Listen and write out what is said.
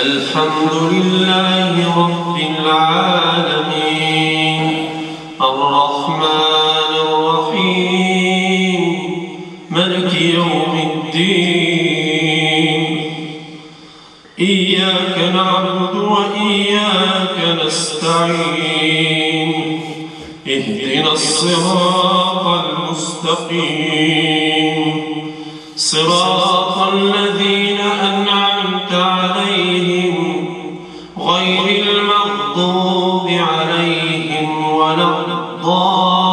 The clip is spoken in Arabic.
الحمد لله رب العالمين الرحمن الرحيم مالك يوم الدين إياك نعبد وإياك نستعين اهدنا الصراط المستقيم صراط الذين أنعمت عليهم غير المغضوب عليهم ولا الضالين.